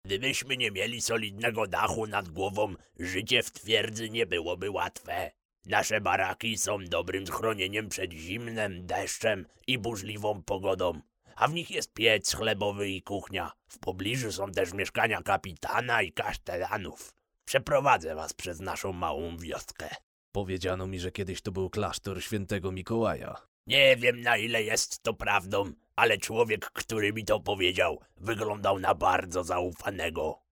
Gdybyśmy nie mieli solidnego dachu nad głową, życie w twierdzy nie byłoby łatwe. Nasze baraki są dobrym schronieniem przed zimnem, deszczem i burzliwą pogodą. A w nich jest piec chlebowy i kuchnia. W pobliżu są też mieszkania kapitana i kasztelanów. Przeprowadzę was przez naszą małą wioskę. Powiedziano mi, że kiedyś to był klasztor świętego Mikołaja. Nie wiem, na ile jest to prawdą, ale człowiek, który mi to powiedział, wyglądał na bardzo zaufanego.